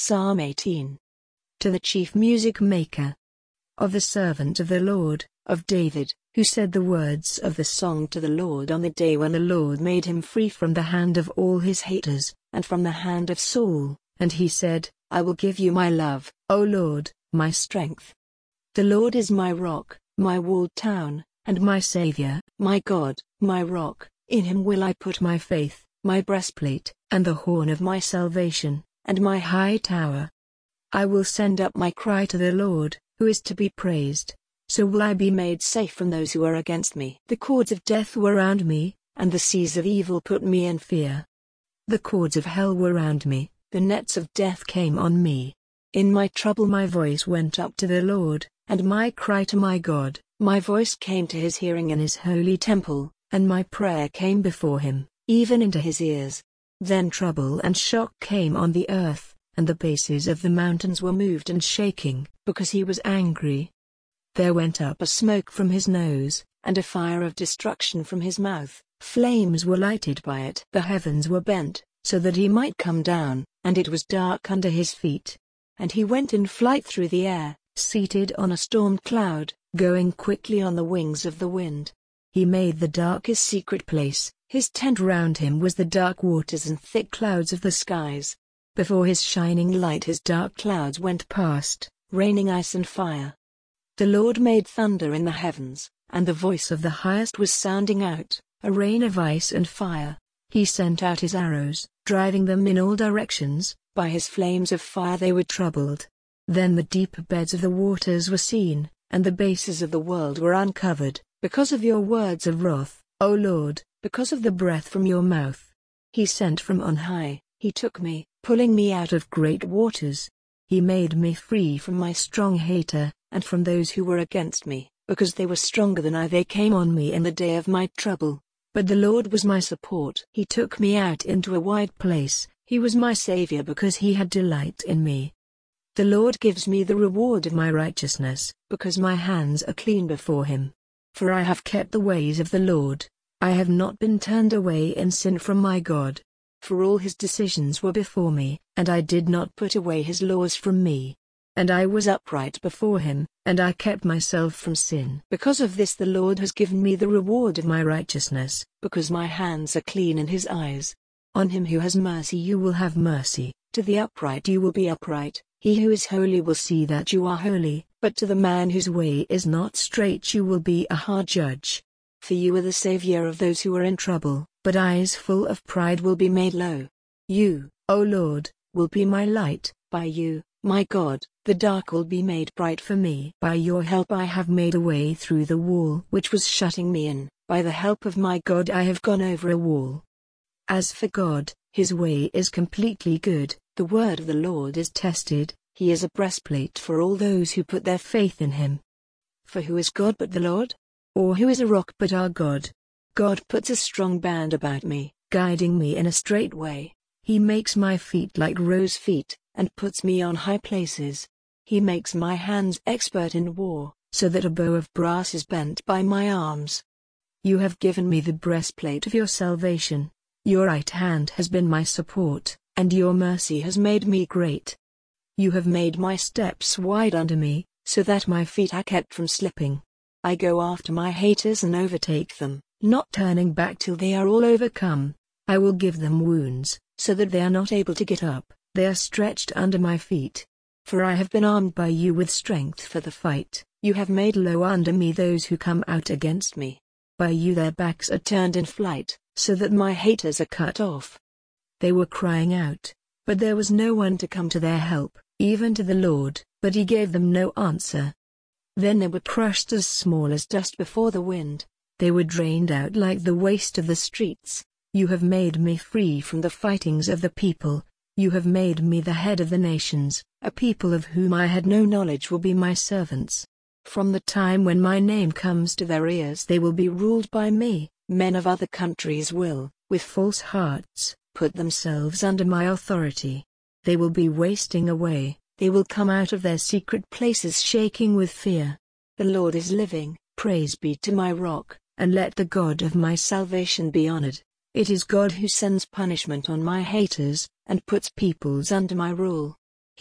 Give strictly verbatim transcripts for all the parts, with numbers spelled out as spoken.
Psalm eighteen. To the chief music maker. Of the servant of the Lord, of David, who said the words of the song to the Lord on the day when the Lord made him free from the hand of all his haters, and from the hand of Saul, and he said, I will give you my love, O Lord, my strength. The Lord is my rock, my walled town, and my Saviour, my God, my rock, in him will I put my faith, my breastplate, and the horn of my salvation, and my high tower. I will send up my cry to the Lord, who is to be praised. So will I be made safe from those who are against me. The cords of death were round me, and the seas of evil put me in fear. The cords of hell were round me, the nets of death came on me. In my trouble my voice went up to the Lord, and my cry to my God. My voice came to his hearing in his holy temple, and my prayer came before him, even into his ears. Then trouble and shock came on the earth, and the bases of the mountains were moved and shaking, because he was angry. There went up a smoke from his nose, and a fire of destruction from his mouth. Flames were lighted by it. The heavens were bent, so that he might come down, and it was dark under his feet. And he went in flight through the air, seated on a storm cloud, going quickly on the wings of the wind. He made the dark his secret place, his tent round him was the dark waters and thick clouds of the skies. Before his shining light his dark clouds went past, raining ice and fire. The Lord made thunder in the heavens, and the voice of the highest was sounding out, a rain of ice and fire. He sent out his arrows, driving them in all directions, by his flames of fire they were troubled. Then the deep beds of the waters were seen, and the bases of the world were uncovered, because of your words of wrath, O Lord, because of the breath from your mouth. He sent from on high, he took me, pulling me out of great waters. He made me free from my strong hater, and from those who were against me, because they were stronger than I. They came on me in the day of my trouble. But the Lord was my support. He took me out into a wide place, he was my Saviour because he had delight in me. The Lord gives me the reward of my righteousness, because my hands are clean before him. For I have kept the ways of the Lord, I have not been turned away in sin from my God. For all his decisions were before me, and I did not put away his laws from me. And I was upright before him, and I kept myself from sin. Because of this the Lord has given me the reward of my righteousness, because my hands are clean in his eyes. On him who has mercy you will have mercy, to the upright you will be upright. He who is holy will see that you are holy, but to the man whose way is not straight you will be a hard judge. For you are the Saviour of those who are in trouble, but eyes full of pride will be made low. You, O Lord, will be my light, by you, my God, the dark will be made bright for me. By your help I have made a way through the wall which was shutting me in, by the help of my God I have gone over a wall. As for God, his way is completely good, the word of the Lord is tested, he is a breastplate for all those who put their faith in him. For who is God but the Lord? Or who is a rock but our God? God puts a strong band about me, guiding me in a straight way. He makes my feet like rose feet, and puts me on high places. He makes my hands expert in war, so that a bow of brass is bent by my arms. You have given me the breastplate of your salvation. Your right hand has been my support, and your mercy has made me great. You have made my steps wide under me, so that my feet are kept from slipping. I go after my haters and overtake them, not turning back till they are all overcome. I will give them wounds, so that they are not able to get up, they are stretched under my feet. For I have been armed by you with strength for the fight, you have made low under me those who come out against me. By you their backs are turned in flight, so that my haters are cut off. They were crying out, but there was no one to come to their help, even to the Lord, but he gave them no answer. Then they were crushed as small as dust before the wind, they were drained out like the waste of the streets. You have made me free from the fightings of the people, you have made me the head of the nations, a people of whom I had no knowledge will be my servants. From the time when my name comes to their ears they will be ruled by me, men of other countries will, with false hearts, put themselves under my authority. They will be wasting away, they will come out of their secret places shaking with fear. The Lord is living, praise be to my rock, and let the God of my salvation be honored. It is God who sends punishment on my haters, and puts peoples under my rule.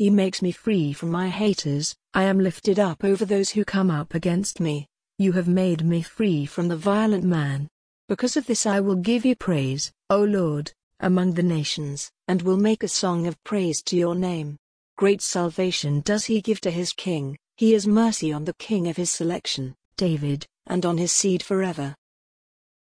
He makes me free from my haters. I am lifted up over those who come up against me. You have made me free from the violent man. Because of this I will give you praise, O Lord, among the nations, and will make a song of praise to your name. Great salvation does he give to his king. He has mercy on the king of his selection, David, and on his seed forever.